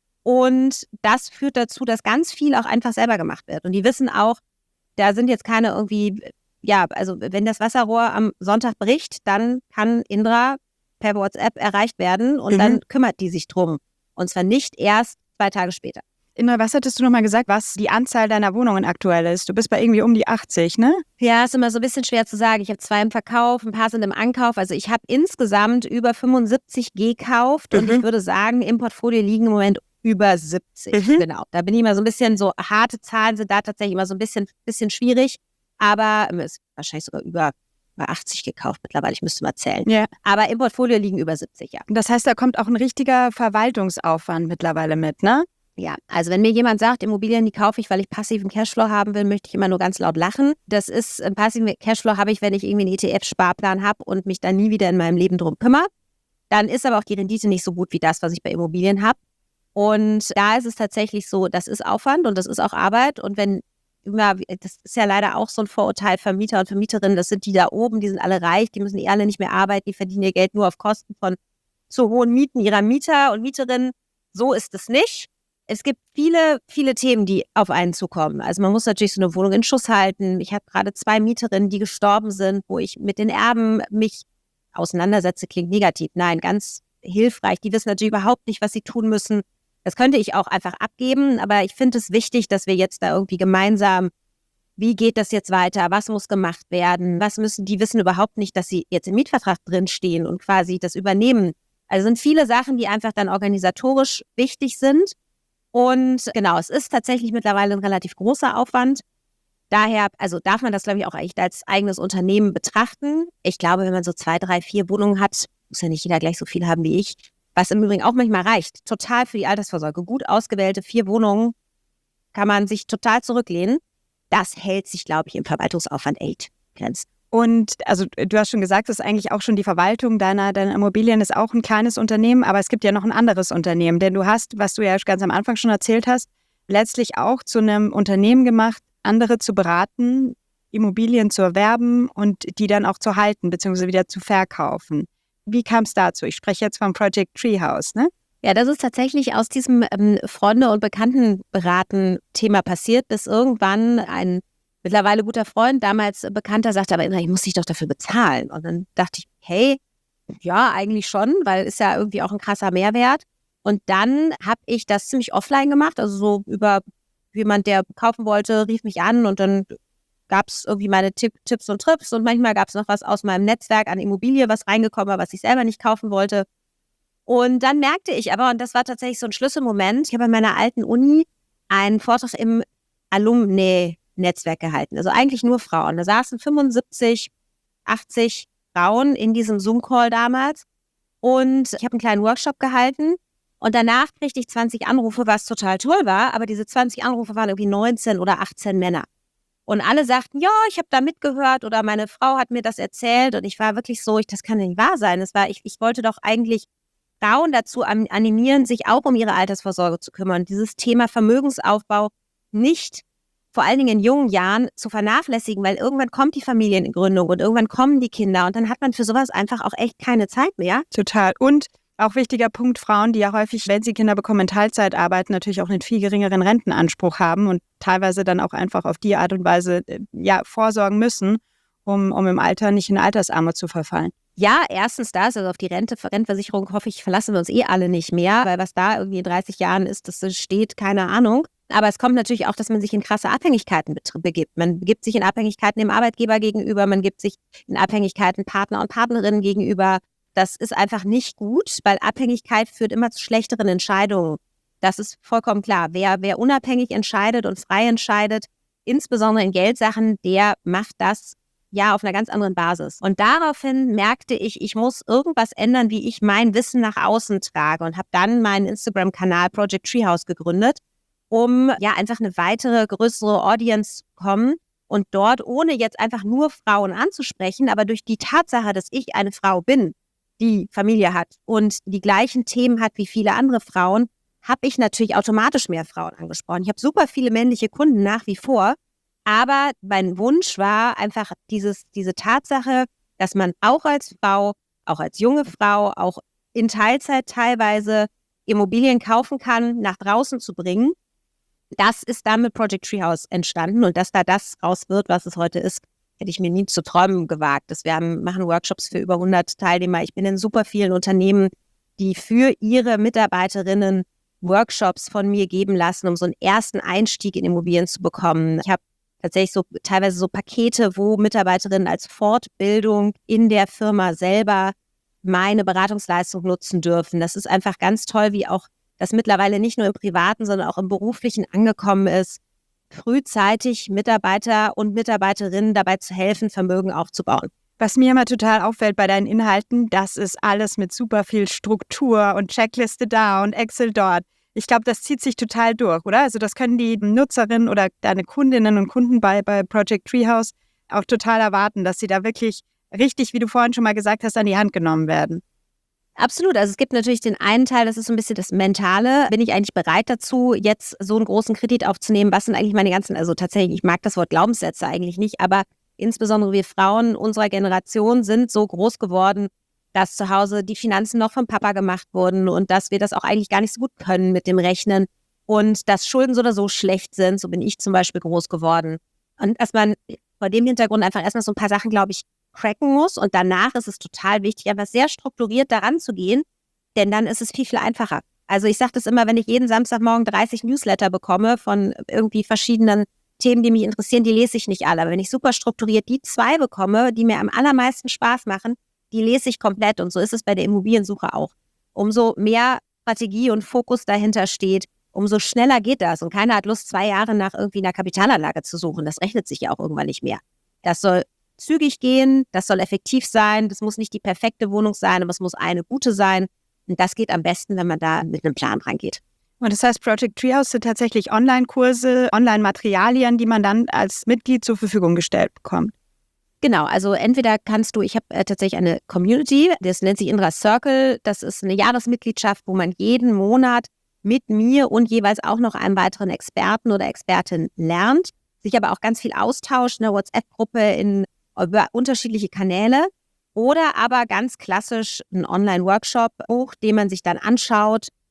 Und das führt dazu, dass ganz viel auch einfach selber gemacht wird. Und die wissen auch, da sind jetzt keine irgendwie, ja, also wenn das Wasserrohr am Sonntag bricht, dann kann Indra per WhatsApp erreicht werden und dann kümmert die sich drum. Und zwar nicht erst 2 Tage später. Indra, was hattest du nochmal gesagt, was die Anzahl deiner Wohnungen aktuell ist? Du bist bei irgendwie um die 80, ne? Ja, ist immer so ein bisschen schwer zu sagen. Ich habe 2 im Verkauf, ein paar sind im Ankauf. Also ich habe insgesamt über 75 gekauft und ich würde sagen, im Portfolio liegen im Moment über 70. Genau. Da bin ich immer so ein bisschen, so harte Zahlen sind da tatsächlich immer so ein bisschen schwierig. Aber es ist wahrscheinlich sogar über 80 gekauft mittlerweile, ich müsste mal zählen. Ja. Aber im Portfolio liegen über 70, ja. Das heißt, da kommt auch ein richtiger Verwaltungsaufwand mittlerweile mit, ne? Ja, also wenn mir jemand sagt, Immobilien, die kaufe ich, weil ich passiven Cashflow haben will, möchte ich immer nur ganz laut lachen. Das ist, passiven Cashflow habe ich, wenn ich irgendwie einen ETF-Sparplan habe und mich dann nie wieder in meinem Leben drum kümmere. Dann ist aber auch die Rendite nicht so gut wie das, was ich bei Immobilien habe. Und da ist es tatsächlich so, das ist Aufwand und das ist auch Arbeit. Und wenn das ist ja leider auch so ein Vorurteil, Vermieter und Vermieterinnen, das sind die da oben, die sind alle reich, die müssen alle nicht mehr arbeiten, die verdienen ihr Geld nur auf Kosten von zu hohen Mieten ihrer Mieter und Mieterinnen. So ist es nicht. Es gibt viele, viele Themen, die auf einen zukommen. Also man muss natürlich so eine Wohnung in Schuss halten. Ich habe gerade 2 Mieterinnen, die gestorben sind, wo ich mit den Erben mich auseinandersetze, klingt negativ. Nein, ganz hilfreich. Die wissen natürlich überhaupt nicht, was sie tun müssen. Das könnte ich auch einfach abgeben, aber ich finde es wichtig, dass wir jetzt da irgendwie gemeinsam, wie geht das jetzt weiter, was muss gemacht werden, die wissen überhaupt nicht, dass sie jetzt im Mietvertrag drinstehen und quasi das übernehmen. Also sind viele Sachen, die einfach dann organisatorisch wichtig sind. Und genau, es ist tatsächlich mittlerweile ein relativ großer Aufwand. Daher, also darf man das, glaube ich, auch echt als eigenes Unternehmen betrachten. Ich glaube, wenn man so 2, 3, 4 Wohnungen hat, muss ja nicht jeder gleich so viel haben wie ich, was im Übrigen auch manchmal reicht, total für die Altersvorsorge. Gut ausgewählte 4 Wohnungen kann man sich total zurücklehnen. Das hält sich, glaube ich, im Verwaltungsaufwand echt Grenzen. Und also du hast schon gesagt, das ist eigentlich auch schon die Verwaltung deiner Immobilien ist auch ein kleines Unternehmen, aber es gibt ja noch ein anderes Unternehmen, denn du hast, was du ja ganz am Anfang schon erzählt hast, letztlich auch zu einem Unternehmen gemacht, andere zu beraten, Immobilien zu erwerben und die dann auch zu halten bzw. wieder zu verkaufen. Wie kam es dazu? Ich spreche jetzt vom Project Treehouse, ne? Ja, das ist tatsächlich aus diesem Freunde- und Bekanntenberaten-Thema passiert, bis irgendwann ein mittlerweile guter Freund, damals Bekannter, sagte, aber ich muss dich doch dafür bezahlen. Und dann dachte ich, hey, ja, eigentlich schon, weil ist ja irgendwie auch ein krasser Mehrwert. Und dann habe ich das ziemlich offline gemacht, also so über jemand, der kaufen wollte, rief mich an und dann gab es irgendwie meine Tipps und Trips und manchmal gab es noch was aus meinem Netzwerk an Immobilie, was reingekommen war, was ich selber nicht kaufen wollte. Und dann merkte ich aber, und das war tatsächlich so ein Schlüsselmoment, ich habe an meiner alten Uni einen Vortrag im Alumni-Netzwerk gehalten, also eigentlich nur Frauen. Da saßen 75, 80 Frauen in diesem Zoom-Call damals und ich habe einen kleinen Workshop gehalten und danach kriegte ich 20 Anrufe, was total toll war, aber diese 20 Anrufe waren irgendwie 19 oder 18 Männer. Und alle sagten, ja, ich habe da mitgehört oder meine Frau hat mir das erzählt und ich war wirklich so, das kann nicht wahr sein. Ich wollte doch eigentlich Frauen dazu animieren, sich auch um ihre Altersvorsorge zu kümmern. Dieses Thema Vermögensaufbau nicht, vor allen Dingen in jungen Jahren, zu vernachlässigen, weil irgendwann kommt die Familiengründung und irgendwann kommen die Kinder und dann hat man für sowas einfach auch echt keine Zeit mehr. Total. Und auch wichtiger Punkt, Frauen, die ja häufig, wenn sie Kinder bekommen, in Teilzeit arbeiten, natürlich auch einen viel geringeren Rentenanspruch haben und teilweise dann auch einfach auf die Art und Weise vorsorgen müssen, um im Alter nicht in Altersarmut zu verfallen. Ja, erstens das, also auf die Rentenversicherung hoffe ich, verlassen wir uns alle nicht mehr, weil was da irgendwie in 30 Jahren ist, das steht, keine Ahnung. Aber es kommt natürlich auch, dass man sich in krasse Abhängigkeiten begibt. Man begibt sich in Abhängigkeiten dem Arbeitgeber gegenüber, man gibt sich in Abhängigkeiten Partner und Partnerinnen gegenüber. Das ist einfach nicht gut, weil Abhängigkeit führt immer zu schlechteren Entscheidungen. Das ist vollkommen klar. Wer unabhängig entscheidet und frei entscheidet, insbesondere in Geldsachen, der macht das ja auf einer ganz anderen Basis. Und daraufhin merkte ich muss irgendwas ändern, wie ich mein Wissen nach außen trage und habe dann meinen Instagram-Kanal Project Treehouse gegründet, um einfach eine weitere, größere Audience zu bekommen und dort, ohne jetzt einfach nur Frauen anzusprechen, aber durch die Tatsache, dass ich eine Frau bin, die Familie hat und die gleichen Themen hat wie viele andere Frauen, habe ich natürlich automatisch mehr Frauen angesprochen. Ich habe super viele männliche Kunden nach wie vor, aber mein Wunsch war einfach diese Tatsache, dass man auch als Frau, auch als junge Frau, auch in Teilzeit teilweise Immobilien kaufen kann, nach draußen zu bringen. Das ist dann mit Project Treehouse entstanden und dass da das raus wird, was es heute ist, hätte ich mir nie zu träumen gewagt. Wir machen Workshops für über 100 Teilnehmer. Ich bin in super vielen Unternehmen, die für ihre Mitarbeiterinnen Workshops von mir geben lassen, um so einen ersten Einstieg in Immobilien zu bekommen. Ich habe tatsächlich teilweise so Pakete, wo Mitarbeiterinnen als Fortbildung in der Firma selber meine Beratungsleistung nutzen dürfen. Das ist einfach ganz toll, wie auch das mittlerweile nicht nur im Privaten, sondern auch im Beruflichen angekommen ist, frühzeitig Mitarbeiter und Mitarbeiterinnen dabei zu helfen, Vermögen aufzubauen. Was mir immer total auffällt bei deinen Inhalten, das ist alles mit super viel Struktur und Checkliste da und Excel dort. Ich glaube, das zieht sich total durch, oder? Also das können die Nutzerinnen oder deine Kundinnen und Kunden bei Project Treehouse auch total erwarten, dass sie da wirklich richtig, wie du vorhin schon mal gesagt hast, an die Hand genommen werden. Absolut. Also es gibt natürlich den einen Teil, das ist so ein bisschen das Mentale. Bin ich eigentlich bereit dazu, jetzt so einen großen Kredit aufzunehmen? Was sind eigentlich meine ganzen, also tatsächlich, ich mag das Wort Glaubenssätze eigentlich nicht, aber insbesondere wir Frauen unserer Generation sind so groß geworden, dass zu Hause die Finanzen noch vom Papa gemacht wurden und dass wir das auch eigentlich gar nicht so gut können mit dem Rechnen und dass Schulden so oder so schlecht sind. So bin ich zum Beispiel groß geworden. Und dass man vor dem Hintergrund einfach erstmal so ein paar Sachen, glaube ich, cracken muss und danach ist es total wichtig, einfach sehr strukturiert daran zu gehen, denn dann ist es viel, viel einfacher. Also ich sage das immer, wenn ich jeden Samstagmorgen 30 Newsletter bekomme von irgendwie verschiedenen Themen, die mich interessieren, die lese ich nicht alle. Aber wenn ich super strukturiert die 2 bekomme, die mir am allermeisten Spaß machen, die lese ich komplett und so ist es bei der Immobiliensuche auch. Umso mehr Strategie und Fokus dahinter steht, umso schneller geht das und keiner hat Lust, 2 Jahre nach irgendwie einer Kapitalanlage zu suchen. Das rechnet sich ja auch irgendwann nicht mehr. Das soll zügig gehen, das soll effektiv sein, das muss nicht die perfekte Wohnung sein, aber es muss eine gute sein. Und das geht am besten, wenn man da mit einem Plan rangeht. Und das heißt, Project Treehouse sind tatsächlich Online-Kurse, Online-Materialien, die man dann als Mitglied zur Verfügung gestellt bekommt. Genau, also entweder ich habe tatsächlich eine Community, das nennt sich Inner Circle, das ist eine Jahresmitgliedschaft, wo man jeden Monat mit mir und jeweils auch noch einem weiteren Experten oder Expertin lernt, sich aber auch ganz viel austauscht, eine WhatsApp-Gruppe über unterschiedliche Kanäle oder aber ganz klassisch einen Online-Workshop bucht, den man sich dann anschaut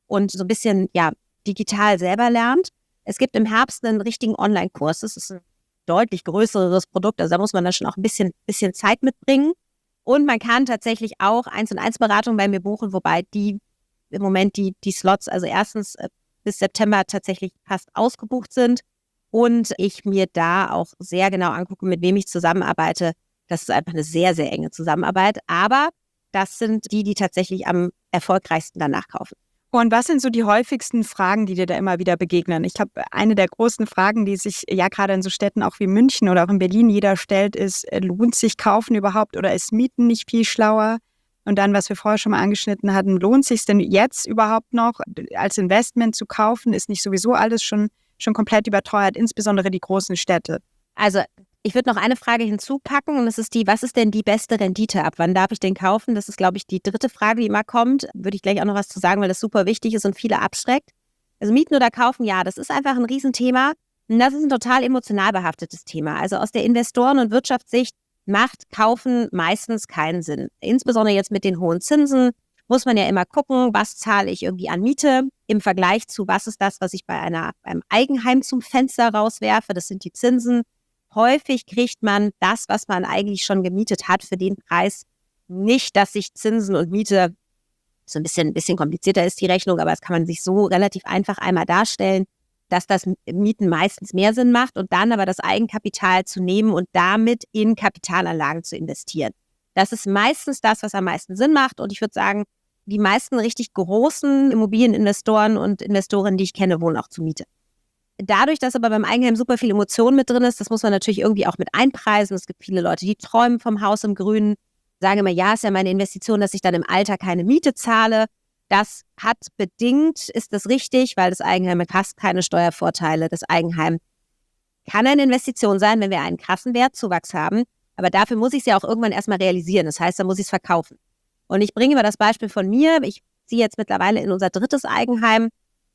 und so ein bisschen digital selber lernt. Es gibt im Herbst einen richtigen Online-Kurs. Das ist ein deutlich größeres Produkt. Also da muss man dann schon auch ein bisschen Zeit mitbringen. Und man kann tatsächlich auch 1:1 Beratung bei mir buchen, wobei die im Moment die Slots, also erstens bis September tatsächlich fast ausgebucht sind und ich mir da auch sehr genau angucke, mit wem ich zusammenarbeite. Das ist einfach eine sehr, sehr enge Zusammenarbeit. Aber das sind die tatsächlich am erfolgreichsten danach kaufen. Und was sind so die häufigsten Fragen, die dir da immer wieder begegnen? Ich glaube, eine der großen Fragen, die sich ja gerade in so Städten auch wie München oder auch in Berlin jeder stellt, ist, lohnt sich Kaufen überhaupt oder ist Mieten nicht viel schlauer? Und dann, was wir vorher schon mal angeschnitten hatten, lohnt sich denn jetzt überhaupt noch als Investment zu kaufen? Ist nicht sowieso alles schon komplett überteuert, insbesondere die großen Städte? Also ich würde noch eine Frage hinzupacken und das ist was ist denn die beste Rendite? Ab wann darf ich den kaufen? Das ist, glaube ich, die dritte Frage, die immer kommt. Würde ich gleich auch noch was zu sagen, weil das super wichtig ist und viele abschreckt. Also mieten oder kaufen, ja, das ist einfach ein Riesenthema. Und das ist ein total emotional behaftetes Thema. Also aus der Investoren- und Wirtschaftssicht macht Kaufen meistens keinen Sinn. Insbesondere jetzt mit den hohen Zinsen muss man ja immer gucken, was zahle ich irgendwie an Miete im Vergleich zu, was ist das, was ich bei einem Eigenheim zum Fenster rauswerfe. Das sind die Zinsen. Häufig kriegt man das, was man eigentlich schon gemietet hat, für den Preis nicht, dass sich Zinsen und Miete, so ein bisschen komplizierter ist die Rechnung, aber das kann man sich so relativ einfach einmal darstellen, dass das Mieten meistens mehr Sinn macht und dann aber das Eigenkapital zu nehmen und damit in Kapitalanlagen zu investieren. Das ist meistens das, was am meisten Sinn macht und ich würde sagen, die meisten richtig großen Immobilieninvestoren und Investorinnen, die ich kenne, wohnen auch zur Miete. Dadurch, dass aber beim Eigenheim super viel Emotion mit drin ist, das muss man natürlich irgendwie auch mit einpreisen. Es gibt viele Leute, die träumen vom Haus im Grünen, sagen immer, ja, ist ja meine Investition, dass ich dann im Alter keine Miete zahle. Das hat bedingt, ist das richtig, weil das Eigenheim hat fast keine Steuervorteile. Das Eigenheim kann eine Investition sein, wenn wir einen krassen Wertzuwachs haben. Aber dafür muss ich es ja auch irgendwann erstmal realisieren. Das heißt, da muss ich es verkaufen. Und ich bringe immer das Beispiel von mir. Ich ziehe jetzt mittlerweile in unser drittes Eigenheim.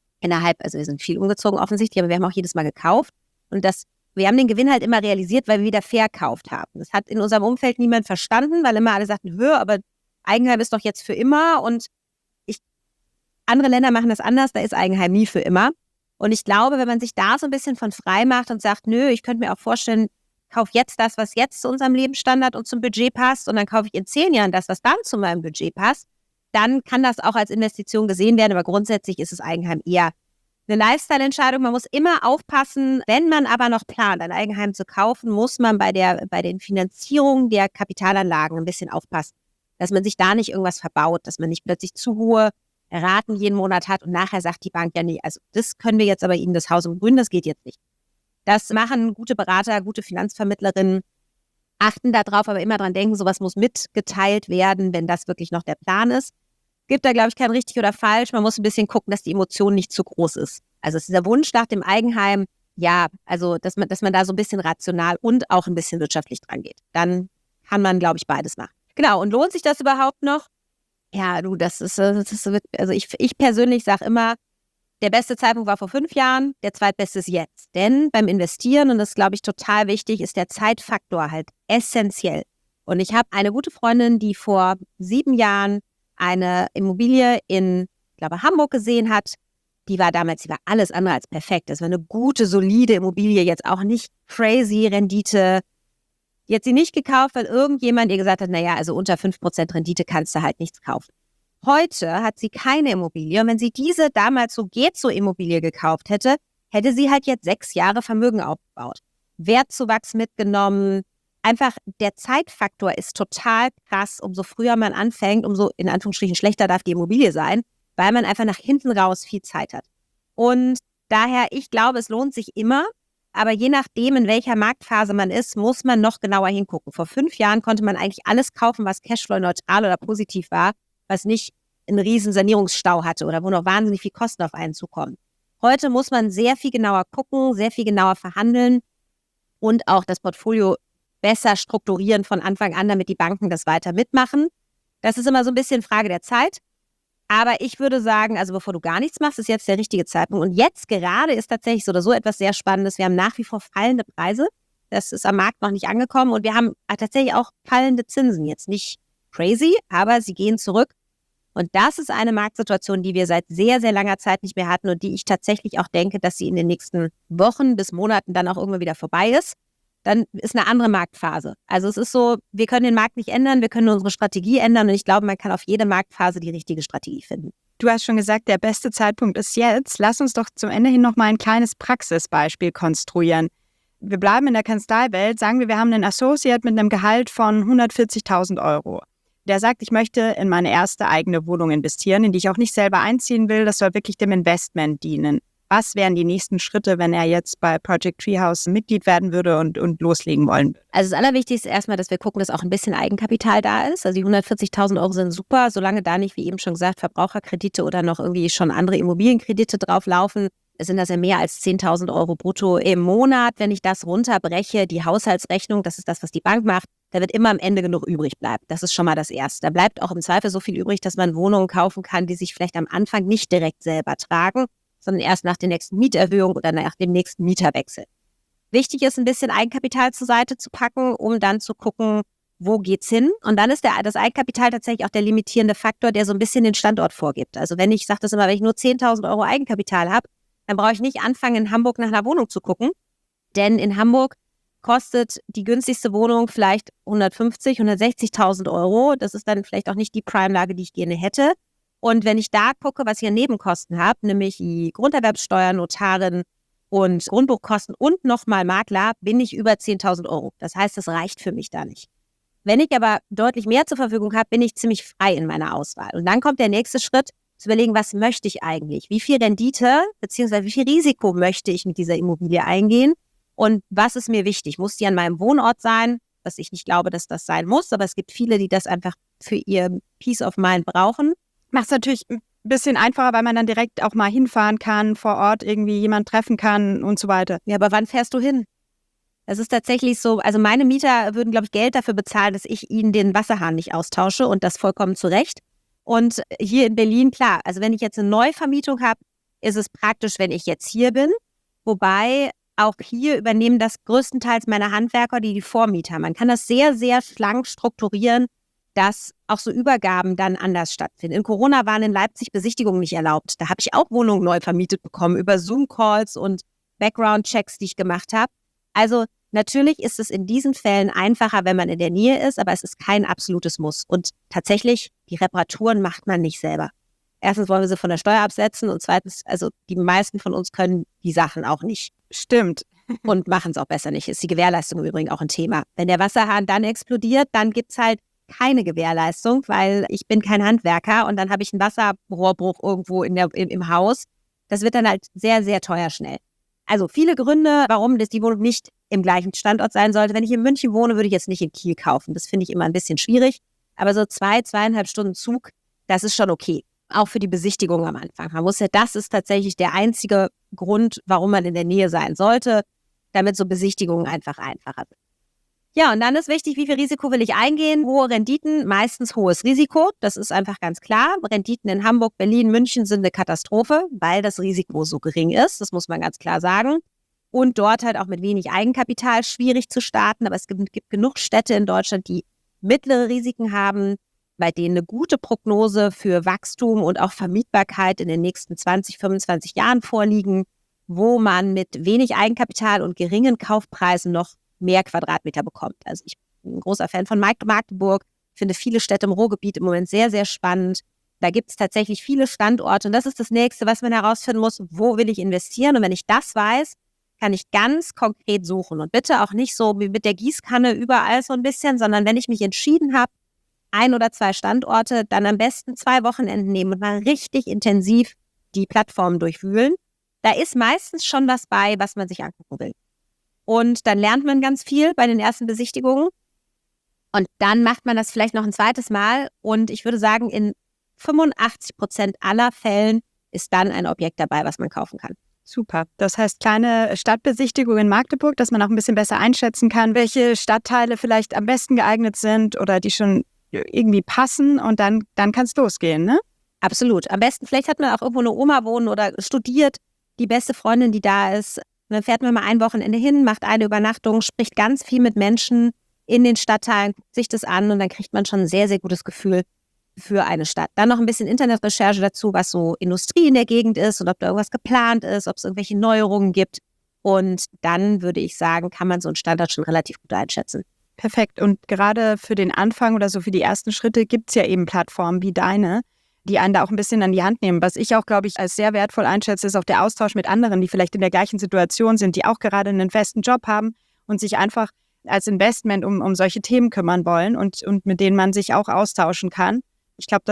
Also wir sind viel umgezogen offensichtlich, aber wir haben auch jedes Mal gekauft. Und wir haben den Gewinn halt immer realisiert, weil wir wieder verkauft haben. Das hat in unserem Umfeld niemand verstanden, weil immer alle sagten, aber Eigenheim ist doch jetzt für immer. Und andere Länder machen das anders, da ist Eigenheim nie für immer. Und ich glaube, wenn man sich da so ein bisschen von frei macht und sagt, ich könnte mir auch vorstellen, kauf jetzt das, was jetzt zu unserem Lebensstandard und zum Budget passt und dann kaufe ich in 10 Jahren das, was dann zu meinem Budget passt, dann kann das auch als Investition gesehen werden, aber grundsätzlich ist das Eigenheim eher eine Lifestyle-Entscheidung. Man muss immer aufpassen, wenn man aber noch plant, ein Eigenheim zu kaufen, muss man bei den Finanzierungen der Kapitalanlagen ein bisschen aufpassen, dass man sich da nicht irgendwas verbaut, dass man nicht plötzlich zu hohe Raten jeden Monat hat und nachher sagt die Bank, ja nee, also das können wir jetzt aber Ihnen das Haus im Grün, das geht jetzt nicht. Das machen gute Berater, gute Finanzvermittlerinnen, achten darauf, aber immer dran denken, sowas muss mitgeteilt werden, wenn das wirklich noch der Plan ist. Gibt da, glaube ich, kein richtig oder falsch. Man muss ein bisschen gucken, dass die Emotion nicht zu groß ist. Also ist dieser Wunsch nach dem Eigenheim, ja, also dass man da so ein bisschen rational und auch ein bisschen wirtschaftlich dran geht. Dann kann man, glaube ich, beides machen. Genau, und lohnt sich das überhaupt noch? Ja, also ich persönlich sage immer, der beste Zeitpunkt war vor 5 Jahren, der zweitbeste ist jetzt. Denn beim Investieren, und das ist, glaube ich, total wichtig, ist der Zeitfaktor halt essentiell. Und ich habe eine gute Freundin, die vor 7 Jahren eine Immobilie in, ich glaube, Hamburg gesehen hat. Die war alles andere als perfekt. Das war eine gute, solide Immobilie, jetzt auch nicht crazy Rendite. Die hat sie nicht gekauft, weil irgendjemand ihr gesagt hat, naja, also unter 5% Rendite kannst du halt nichts kaufen. Heute hat sie keine Immobilie und wenn sie diese damals so Immobilie gekauft hätte, hätte sie halt jetzt 6 Jahre Vermögen aufgebaut. Wertzuwachs mitgenommen. Einfach der Zeitfaktor ist total krass. Umso früher man anfängt, umso in Anführungsstrichen schlechter darf die Immobilie sein, weil man einfach nach hinten raus viel Zeit hat. Und daher, ich glaube, es lohnt sich immer, aber je nachdem, in welcher Marktphase man ist, muss man noch genauer hingucken. Vor 5 Jahren konnte man eigentlich alles kaufen, was Cashflow-neutral oder positiv war, was nicht einen riesen Sanierungsstau hatte oder wo noch wahnsinnig viel Kosten auf einen zukommen. Heute muss man sehr viel genauer gucken, sehr viel genauer verhandeln und auch das Portfolio besser strukturieren von Anfang an, damit die Banken das weiter mitmachen. Das ist immer so ein bisschen Frage der Zeit. Aber ich würde sagen, also bevor du gar nichts machst, ist jetzt der richtige Zeitpunkt. Und jetzt gerade ist tatsächlich so oder so etwas sehr Spannendes. Wir haben nach wie vor fallende Preise. Das ist am Markt noch nicht angekommen. Und wir haben tatsächlich auch fallende Zinsen. Jetzt nicht crazy, aber sie gehen zurück. Und das ist eine Marktsituation, die wir seit sehr, sehr langer Zeit nicht mehr hatten und die ich tatsächlich auch denke, dass sie in den nächsten Wochen bis Monaten dann auch irgendwann wieder vorbei ist. Dann ist eine andere Marktphase. Also es ist so, wir können den Markt nicht ändern, wir können nur unsere Strategie ändern und ich glaube, man kann auf jede Marktphase die richtige Strategie finden. Du hast schon gesagt, der beste Zeitpunkt ist jetzt. Lass uns doch zum Ende hin noch mal ein kleines Praxisbeispiel konstruieren. Wir bleiben in der Kanzleiwelt. Sagen wir haben einen Associate mit einem Gehalt von 140.000 Euro. Der sagt, ich möchte in meine erste eigene Wohnung investieren, in die ich auch nicht selber einziehen will. Das soll wirklich dem Investment dienen. Was wären die nächsten Schritte, wenn er jetzt bei Project Treehouse Mitglied werden würde und loslegen wollen würde? Also das Allerwichtigste ist erstmal, dass wir gucken, dass auch ein bisschen Eigenkapital da ist. Also die 140.000 Euro sind super, solange da nicht, wie eben schon gesagt, Verbraucherkredite oder noch irgendwie schon andere Immobilienkredite drauf laufen. Es sind das ja mehr als 10.000 Euro brutto im Monat. Wenn ich das runterbreche, die Haushaltsrechnung, das ist das, was die Bank macht, da wird immer am Ende genug übrig bleiben. Das ist schon mal das Erste. Da bleibt auch im Zweifel so viel übrig, dass man Wohnungen kaufen kann, die sich vielleicht am Anfang nicht direkt selber tragen, sondern erst nach der nächsten Mieterhöhung oder nach dem nächsten Mieterwechsel. Wichtig ist, ein bisschen Eigenkapital zur Seite zu packen, um dann zu gucken, wo geht's hin? Und dann ist das Eigenkapital tatsächlich auch der limitierende Faktor, der so ein bisschen den Standort vorgibt. Also wenn ich sage das immer, wenn ich nur 10.000 Euro Eigenkapital habe, dann brauche ich nicht anfangen, in Hamburg nach einer Wohnung zu gucken. Denn in Hamburg kostet die günstigste Wohnung vielleicht 150.000, 160.000 Euro. Das ist dann vielleicht auch nicht die Prime-Lage, die ich gerne hätte. Und wenn ich da gucke, was ich an Nebenkosten habe, nämlich die Grunderwerbsteuer, Notarin und Grundbuchkosten und nochmal Makler, bin ich über 10.000 Euro. Das heißt, das reicht für mich da nicht. Wenn ich aber deutlich mehr zur Verfügung habe, bin ich ziemlich frei in meiner Auswahl. Und dann kommt der nächste Schritt, zu überlegen, was möchte ich eigentlich? Wie viel Rendite bzw. wie viel Risiko möchte ich mit dieser Immobilie eingehen? Und was ist mir wichtig? Muss die an meinem Wohnort sein? Was ich nicht glaube, dass das sein muss, aber es gibt viele, die das einfach für ihr Peace of Mind brauchen. Macht es natürlich ein bisschen einfacher, weil man dann direkt auch mal hinfahren kann, vor Ort irgendwie jemanden treffen kann und so weiter. Ja, aber wann fährst du hin? Es ist tatsächlich so, also meine Mieter würden, glaube ich, Geld dafür bezahlen, dass ich ihnen den Wasserhahn nicht austausche und das vollkommen zu Recht. Und hier in Berlin, klar, also wenn ich jetzt eine Neuvermietung habe, ist es praktisch, wenn ich jetzt hier bin. Wobei auch hier übernehmen das größtenteils meine Handwerker, die Vormieter. Man kann das sehr, sehr schlank strukturieren, dass auch so Übergaben dann anders stattfinden. In Corona waren in Leipzig Besichtigungen nicht erlaubt. Da habe ich auch Wohnungen neu vermietet bekommen über Zoom-Calls und Background-Checks, die ich gemacht habe. Also natürlich ist es in diesen Fällen einfacher, wenn man in der Nähe ist, aber es ist kein absolutes Muss. Und tatsächlich, die Reparaturen macht man nicht selber. Erstens wollen wir sie von der Steuer absetzen und zweitens, also die meisten von uns können die Sachen auch nicht. Stimmt. Und machen es auch besser nicht. Ist die Gewährleistung im Übrigen auch ein Thema. Wenn der Wasserhahn dann explodiert, dann gibt's halt keine Gewährleistung, weil ich bin kein Handwerker und dann habe ich einen Wasserrohrbruch irgendwo im Haus. Das wird dann halt sehr, sehr teuer schnell. Also viele Gründe, warum das die Wohnung nicht im gleichen Standort sein sollte. Wenn ich in München wohne, würde ich jetzt nicht in Kiel kaufen. Das finde ich immer ein bisschen schwierig. Aber so 2,5 Stunden Zug, das ist schon okay. Auch für die Besichtigung am Anfang. Das ist tatsächlich der einzige Grund, warum man in der Nähe sein sollte, damit so Besichtigungen einfach einfacher sind. Ja, und dann ist wichtig, wie viel Risiko will ich eingehen? Hohe Renditen, meistens hohes Risiko. Das ist einfach ganz klar. Renditen in Hamburg, Berlin, München sind eine Katastrophe, weil das Risiko so gering ist. Das muss man ganz klar sagen. Und dort halt auch mit wenig Eigenkapital schwierig zu starten. Aber es gibt genug Städte in Deutschland, die mittlere Risiken haben, bei denen eine gute Prognose für Wachstum und auch Vermietbarkeit in den nächsten 20, 25 Jahren vorliegen, wo man mit wenig Eigenkapital und geringen Kaufpreisen noch mehr Quadratmeter bekommt. Also ich bin ein großer Fan von Magdeburg, finde viele Städte im Ruhrgebiet im Moment sehr, sehr spannend. Da gibt es tatsächlich viele Standorte und das ist das Nächste, was man herausfinden muss, wo will ich investieren? Und wenn ich das weiß, kann ich ganz konkret suchen und bitte auch nicht so wie mit der Gießkanne überall so ein bisschen, sondern wenn ich mich entschieden habe, 1 oder 2 Standorte, dann am besten 2 Wochenenden nehmen und mal richtig intensiv die Plattformen durchwühlen. Da ist meistens schon was bei, was man sich angucken will. Und dann lernt man ganz viel bei den ersten Besichtigungen. Und dann macht man das vielleicht noch ein zweites Mal. Und ich würde sagen, in 85% aller Fällen ist dann ein Objekt dabei, was man kaufen kann. Super. Das heißt, kleine Stadtbesichtigung in Magdeburg, dass man auch ein bisschen besser einschätzen kann, welche Stadtteile vielleicht am besten geeignet sind oder die schon irgendwie passen. Und dann kann es losgehen, ne? Absolut. Am besten, vielleicht hat man auch irgendwo eine Oma wohnen oder studiert, die beste Freundin, die da ist. Und dann fährt man mal ein Wochenende hin, macht eine Übernachtung, spricht ganz viel mit Menschen in den Stadtteilen, guckt sich das an und dann kriegt man schon ein sehr, sehr gutes Gefühl für eine Stadt. Dann noch ein bisschen Internetrecherche dazu, was so Industrie in der Gegend ist und ob da irgendwas geplant ist, ob es irgendwelche Neuerungen gibt. Und dann würde ich sagen, kann man so einen Standort schon relativ gut einschätzen. Perfekt. Und gerade für den Anfang oder so für die ersten Schritte gibt es ja eben Plattformen wie deine, die einen da auch ein bisschen an die Hand nehmen. Was ich auch, glaube ich, als sehr wertvoll einschätze, ist auch der Austausch mit anderen, die vielleicht in der gleichen Situation sind, die auch gerade einen festen Job haben und sich einfach als Investment um solche Themen kümmern wollen und mit denen man sich auch austauschen kann. Ich glaube,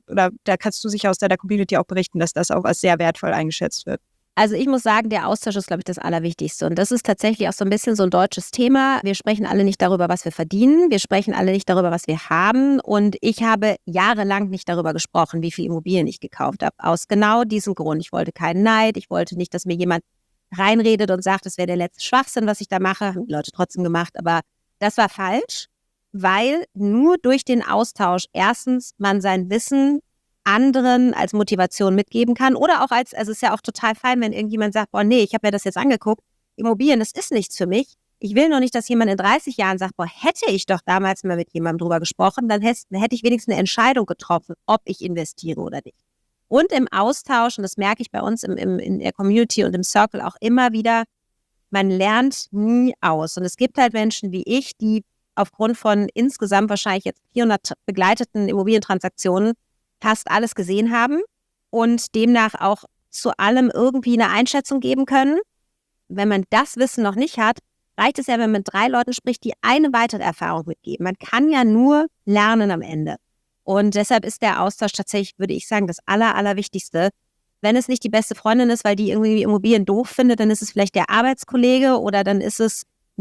da kannst du sicher aus der Community auch berichten, dass das auch als sehr wertvoll eingeschätzt wird. Also ich muss sagen, der Austausch ist, glaube ich, das Allerwichtigste. Und das ist tatsächlich auch so ein bisschen so ein deutsches Thema. Wir sprechen alle nicht darüber, was wir verdienen. Wir sprechen alle nicht darüber, was wir haben. Und ich habe jahrelang nicht darüber gesprochen, wie viele Immobilien ich gekauft habe. Aus genau diesem Grund. Ich wollte keinen Neid. Ich wollte nicht, dass mir jemand reinredet und sagt, das wäre der letzte Schwachsinn, was ich da mache. Haben die Leute trotzdem gemacht. Aber das war falsch, weil nur durch den Austausch erstens man sein Wissen anderen als Motivation mitgeben kann oder auch also es ist ja auch total fein, wenn irgendjemand sagt, boah, nee, ich habe mir das jetzt angeguckt, Immobilien, das ist nichts für mich. Ich will noch nicht, dass jemand in 30 Jahren sagt, boah, hätte ich doch damals mal mit jemandem drüber gesprochen, dann hätte ich wenigstens eine Entscheidung getroffen, ob ich investiere oder nicht. Und im Austausch, und das merke ich bei uns in der Community und im Circle auch immer wieder, man lernt nie aus. Und es gibt halt Menschen wie ich, die aufgrund von insgesamt wahrscheinlich jetzt 400 begleiteten Immobilientransaktionen fast alles gesehen haben und demnach auch zu allem irgendwie eine Einschätzung geben können. Wenn man das Wissen noch nicht hat, reicht es ja, wenn man mit 3 Leuten spricht, die eine weitere Erfahrung mitgeben. Man kann ja nur lernen am Ende. Und deshalb ist der Austausch tatsächlich, würde ich sagen, das Allerwichtigste. Wenn es nicht die beste Freundin ist, weil die irgendwie Immobilien doof findet, dann ist es vielleicht der Arbeitskollege oder dann ist es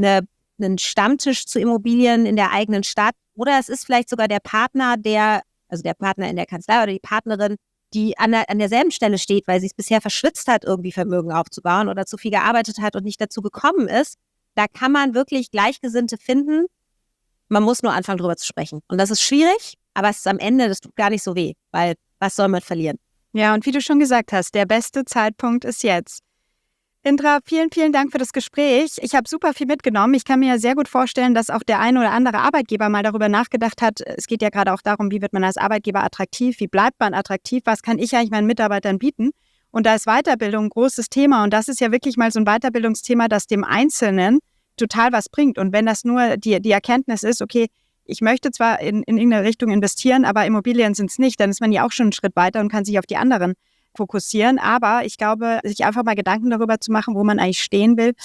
ein Stammtisch zu Immobilien in der eigenen Stadt oder es ist vielleicht sogar der Partner, also der Partner in der Kanzlei oder die Partnerin, die an derselben Stelle steht, weil sie es bisher verschwitzt hat, irgendwie Vermögen aufzubauen oder zu viel gearbeitet hat und nicht dazu gekommen ist. Da kann man wirklich Gleichgesinnte finden. Man muss nur anfangen, drüber zu sprechen. Und das ist schwierig, aber es ist am Ende, das tut gar nicht so weh, weil was soll man verlieren? Ja, und wie du schon gesagt hast, der beste Zeitpunkt ist jetzt. Indra, vielen, vielen Dank für das Gespräch. Ich habe super viel mitgenommen. Ich kann mir ja sehr gut vorstellen, dass auch der ein oder andere Arbeitgeber mal darüber nachgedacht hat. Es geht ja gerade auch darum, wie wird man als Arbeitgeber attraktiv, wie bleibt man attraktiv, was kann ich eigentlich meinen Mitarbeitern bieten? Und da ist Weiterbildung ein großes Thema und das ist ja wirklich mal so ein Weiterbildungsthema, das dem Einzelnen total was bringt. Und wenn das nur die Erkenntnis ist, okay, ich möchte zwar in irgendeine Richtung investieren, aber Immobilien sind es nicht, dann ist man ja auch schon einen Schritt weiter und kann sich auf die anderen fokussieren, aber ich glaube, sich einfach mal Gedanken darüber zu machen, wo man eigentlich stehen will,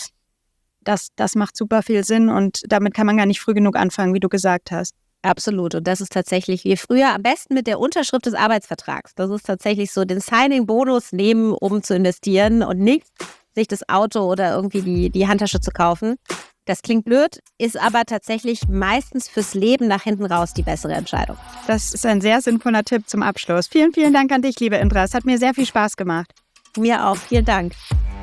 das macht super viel Sinn und damit kann man gar nicht früh genug anfangen, wie du gesagt hast. Absolut. Und das ist tatsächlich wie früher, am besten mit der Unterschrift des Arbeitsvertrags. Das ist tatsächlich so, den Signing-Bonus nehmen, um zu investieren und nicht sich das Auto oder irgendwie die Handtasche zu kaufen. Das klingt blöd, ist aber tatsächlich meistens fürs Leben nach hinten raus die bessere Entscheidung. Das ist ein sehr sinnvoller Tipp zum Abschluss. Vielen, vielen Dank an dich, liebe Indra. Es hat mir sehr viel Spaß gemacht. Mir auch. Vielen Dank.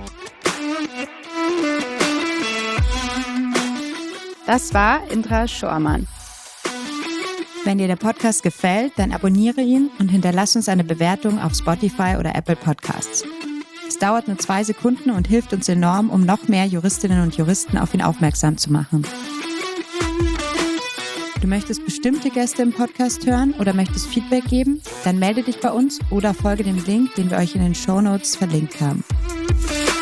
Das war Indra Schormann. Wenn dir der Podcast gefällt, dann abonniere ihn und hinterlass uns eine Bewertung auf Spotify oder Apple Podcasts. Es dauert nur 2 Sekunden und hilft uns enorm, um noch mehr Juristinnen und Juristen auf ihn aufmerksam zu machen. Du möchtest bestimmte Gäste im Podcast hören oder möchtest Feedback geben? Dann melde dich bei uns oder folge dem Link, den wir euch in den Shownotes verlinkt haben.